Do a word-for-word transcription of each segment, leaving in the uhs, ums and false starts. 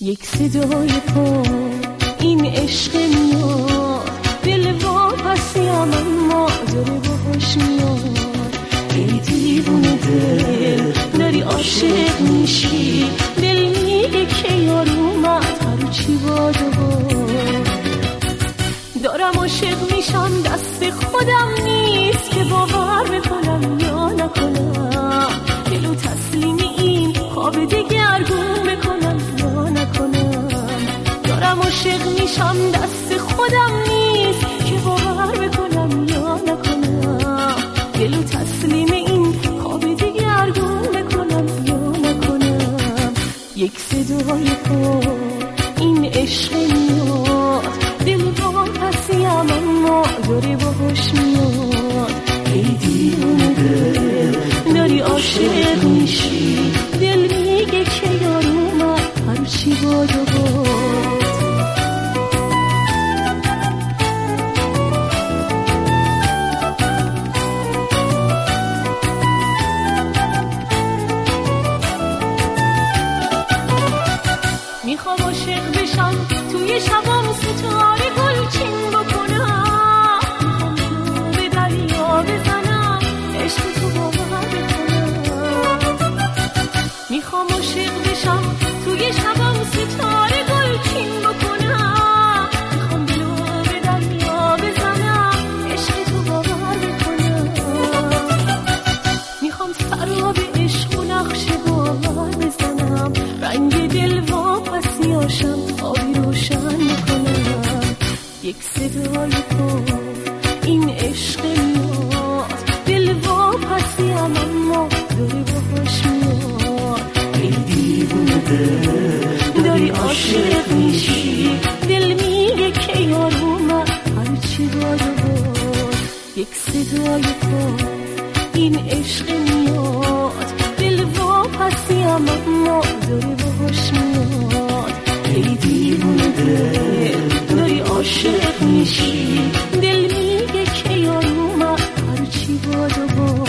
یک صدای پا این عشق میاد، دل واپسیم اما داره باهاش میاد. ای دیوونه دل داری عاشق میشی، دل میگه که یار اومد هر چی باده بود. دارم عاشق میشم دست خودم نیست که باور بکنم یا نکنم، دلو تسلیم این خواب دگرگون بکنم یا نکنم. دارم عاشق میشم دست خودم نیست که باور بکنم یا نکنم، دلو تسلیم این خواب دگرگون بکنم یا نکنم. یک صدای پا این عشق میاد، دل واپسیم اما داره باهاش میاد. ای دیوونه دل داری عاشق میشی، دل میگه که یار اومد هر چی باده بود. میخوام عاشق بشم توی شبام ستاره گلچین بکنم، میخوام به دریا بزنم عشق تو باور بکنم. میخوام عاشق بشم توی شبام ستاره گلچین بکنم، میخوام دلو به دریا بزنم عشق تو باور بکنم. میخوام سراب عشق و نقش باور بزنم، رنگ دل واپسی آشم آبی روشن میکنم. یک صدای پا این عشق میاد، دل واپسیم اما داری باهاش میاد. ای دیوونه دل داری عاشق میشی، دل میگه که یار اومد هر چی باده بود. یک صدای پا این عشق میاد، دل واپسیم اما داری باهاش میاد. ای دیوونه دل داری عاشق میشی، دل میگه که یار اومد هر چی باده بود.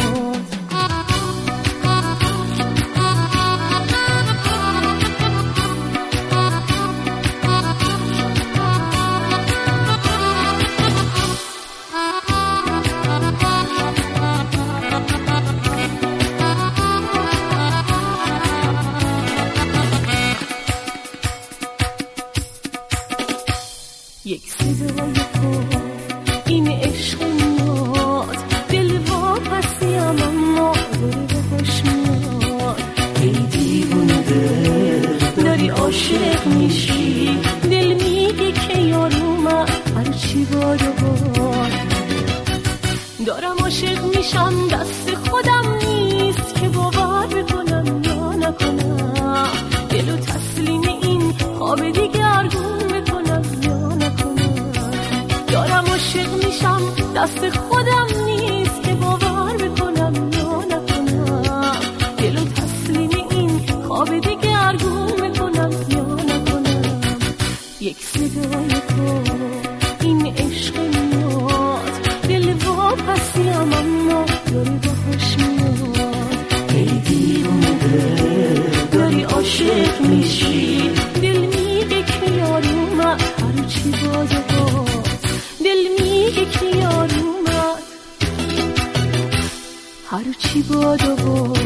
یک صدای پا این عشق میاد، دل واپسیم اما داره باهاش میاد. ای دیوونه دل داری عاشق میشی، دل میگه که یار اومد هر چی باده بود. دارم عاشق میشم دست خودم نیست که باور بکنم یا نکنم، دلو تسلیم این خواب دیگرگون بکنم یا نکنم. دارم عاشق میشم دست خودم نیست که باور بکنم یا نکنم، دلو تسلیم این خواب دگرگون بکنم یا نکنم. یک صدای پا این عشق میاد، دل واپسیم اما داری باهاش میاد. ای دیوونه دل داری عاشق میشی، دل میگه که یار اومد هر چی باده بود. دل میگه که یار اومد هر چی باده بود.